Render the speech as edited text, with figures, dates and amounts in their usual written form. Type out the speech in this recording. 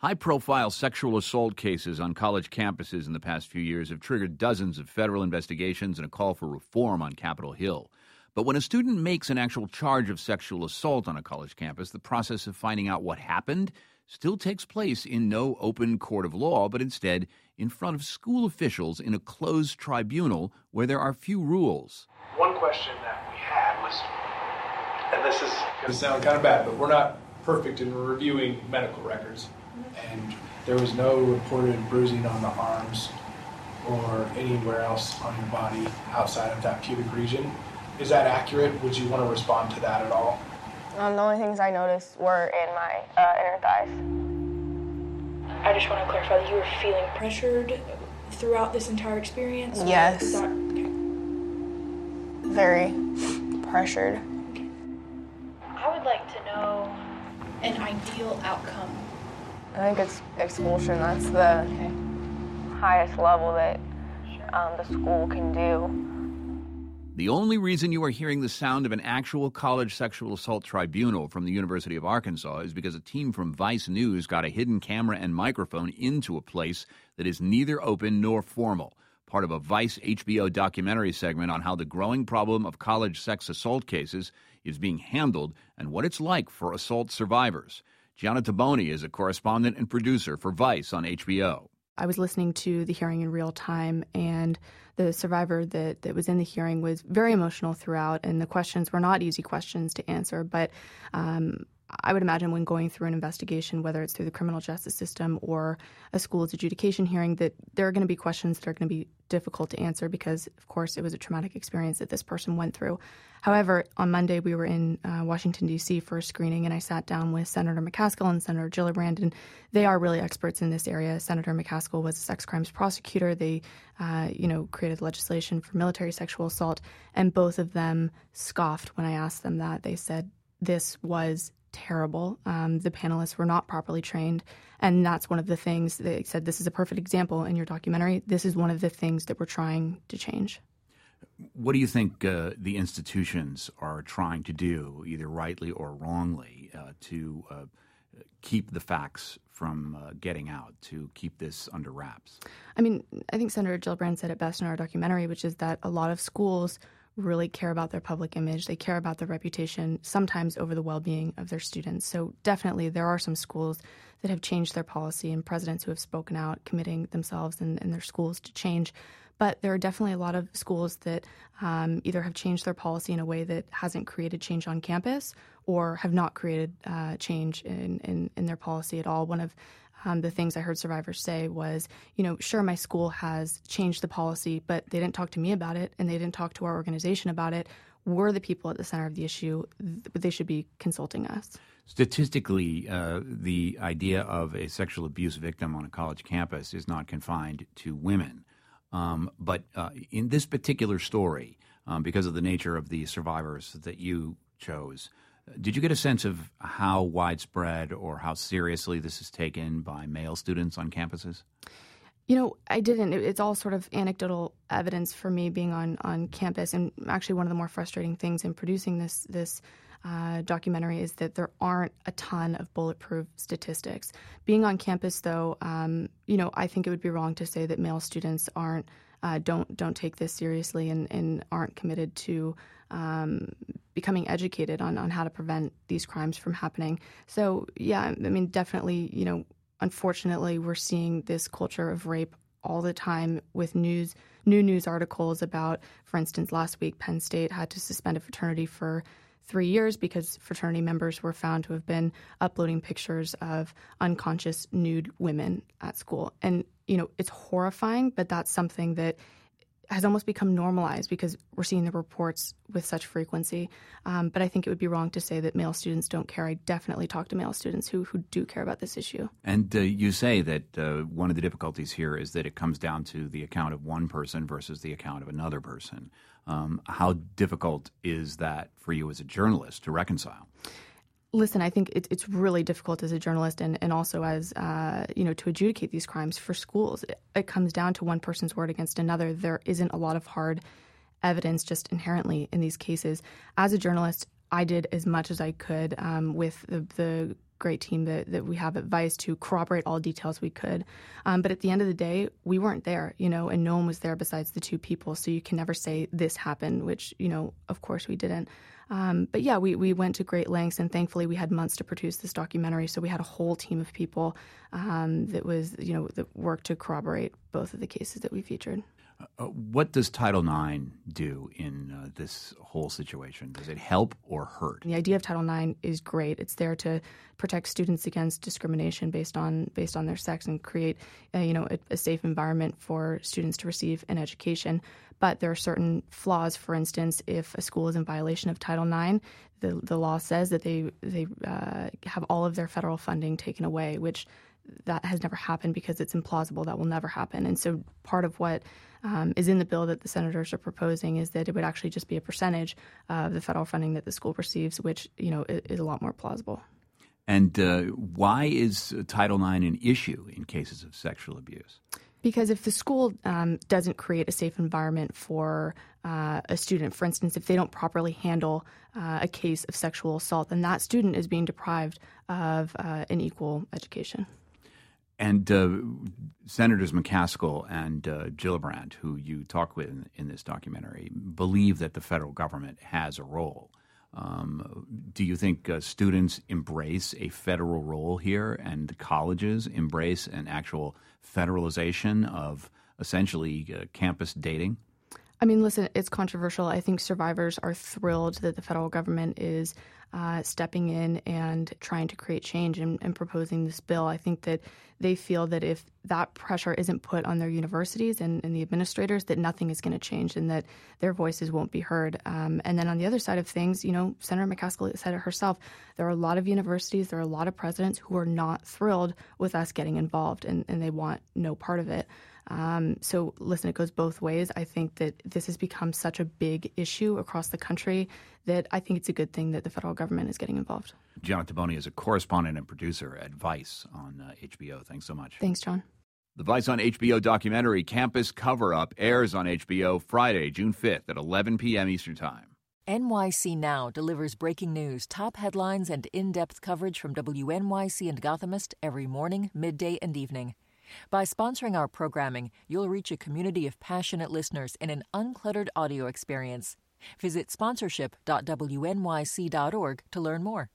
High-profile sexual assault cases on college campuses in the past few years have triggered dozens of federal investigations and a call for reform on Capitol Hill. But when a student makes an actual charge of sexual assault on a college campus, the process of finding out what happened still takes place in no open court of law, but instead in front of school officials in a closed tribunal where there are few rules. One question that we had was, and this is going to sound kind of bad, but we're not perfect in reviewing medical records. And there was no reported bruising on the arms or anywhere else on your body outside of that pubic region. Is that accurate? Would you want to respond to that at all? The only things I noticed were in my inner thighs. I just want to clarify that you were feeling pressured throughout this entire experience? Yes. Okay. Very pressured. Okay. I would like to know an ideal outcome. I think it's expulsion. That's the highest level that the school can do. The only reason you are hearing the sound of an actual college sexual assault tribunal from the University of Arkansas is because a team from Vice News got a hidden camera and microphone into a place that is neither open nor formal, part of a Vice HBO documentary segment on how the growing problem of college sex assault cases is being handled and what it's like for assault survivors. Gianna Taboni is a correspondent and producer for Vice on HBO. I was listening to the hearing in real time, and the survivor that was in the hearing was very emotional throughout, and the questions were not easy questions to answer. But I would imagine when going through an investigation, whether it's through the criminal justice system or a school's adjudication hearing, that there are going to be questions that are going to be difficult to answer because, of course, it was a traumatic experience that this person went through. However, on Monday, we were in Washington, D.C. for a screening, and I sat down with Senator McCaskill and Senator Gillibrand, and they are really experts in this area. Senator McCaskill was a sex crimes prosecutor. They, created legislation for military sexual assault, and both of them scoffed when I asked them that. They said this was terrible. The panelists were not properly trained, and that's one of the things they said. This is a perfect example in your documentary. This is one of the things that we're trying to change. What do you think the institutions are trying to do, either rightly or wrongly, to keep the facts from getting out, to keep this under wraps? I mean, I think Senator Gillibrand said it best in our documentary, which is that a lot of schools really care about their public image. They care about their reputation, sometimes over the well-being of their students. So definitely there are some schools that have changed their policy and presidents who have spoken out, committing themselves and their schools to change. But there are definitely a lot of schools that either have changed their policy in a way that hasn't created change on campus or have not created change in their policy at all. One of the things I heard survivors say was, sure, my school has changed the policy, but they didn't talk to me about it and they didn't talk to our organization about it. We're the people at the center of the issue. They should be consulting us. Statistically, the idea of a sexual abuse victim on a college campus is not confined to women. But in this particular story, because of the nature of the survivors that you chose, did you get a sense of how widespread or how seriously this is taken by male students on campuses? I didn't. It's all sort of anecdotal evidence for me being on campus. And actually one of the more frustrating things in producing this documentary is that there aren't a ton of bulletproof statistics. Being on campus, though, I think it would be wrong to say that male students don't take this seriously and aren't committed to becoming educated on how to prevent these crimes from happening. So, yeah, I mean, definitely, unfortunately, we're seeing this culture of rape all the time with new news articles about, for instance, last week, Penn State had to suspend a fraternity for 3 years because fraternity members were found to have been uploading pictures of unconscious nude women at school. And, it's horrifying, but that's something that has almost become normalized because we're seeing the reports with such frequency. But I think it would be wrong to say that male students don't care. I definitely talk to male students who do care about this issue. And you say that one of the difficulties here is that it comes down to the account of one person versus the account of another person. How difficult is that for you as a journalist to reconcile? Listen, I think it's really difficult as a journalist and also as, to adjudicate these crimes for schools. It comes down to one person's word against another. There isn't a lot of hard evidence just inherently in these cases. As a journalist, I did as much as I could with the great team that we have at Vice to corroborate all details we could. But at the end of the day, we weren't there, and no one was there besides the two people. So you can never say this happened, which, of course we didn't. But yeah, we went to great lengths, and thankfully we had months to produce this documentary. So we had a whole team of people that worked to corroborate both of the cases that we featured. What does Title IX do in this whole situation? Does it help or hurt? The idea of Title IX is great. It's there to protect students against discrimination based on their sex and create a safe environment for students to receive an education. But there are certain flaws. For instance, if a school is in violation of Title IX, the law says that they have all of their federal funding taken away, which that has never happened because it's implausible. That will never happen. And so part of what is in the bill that the senators are proposing is that it would actually just be a percentage of the federal funding that the school receives, which is a lot more plausible. And why is Title IX an issue in cases of sexual abuse? Because if the school doesn't create a safe environment for a student, for instance, if they don't properly handle a case of sexual assault, then that student is being deprived of an equal education. And Senators McCaskill and Gillibrand, who you talk with in this documentary, believe that the federal government has a role. Do you think students embrace a federal role here and colleges embrace an actual federalization of essentially campus dating? I mean, listen, it's controversial. I think survivors are thrilled that the federal government is stepping in and trying to create change and proposing this bill. I think that they feel that if that pressure isn't put on their universities and the administrators, that nothing is going to change and that their voices won't be heard. And then on the other side of things, Senator McCaskill said it herself, there are a lot of universities, there are a lot of presidents who are not thrilled with us getting involved and they want no part of it. So listen, it goes both ways. I think that this has become such a big issue across the country that I think it's a good thing that the federal government is getting involved. Gianna Taboni is a correspondent and producer at Vice on HBO. Thanks so much. Thanks, John. The Vice on HBO documentary Campus Cover-Up airs on HBO Friday, June 5th at 11 p.m. Eastern Time. NYC Now delivers breaking news, top headlines, and in-depth coverage from WNYC and Gothamist every morning, midday, and evening. By sponsoring our programming, you'll reach a community of passionate listeners in an uncluttered audio experience. Visit sponsorship.wnyc.org to learn more.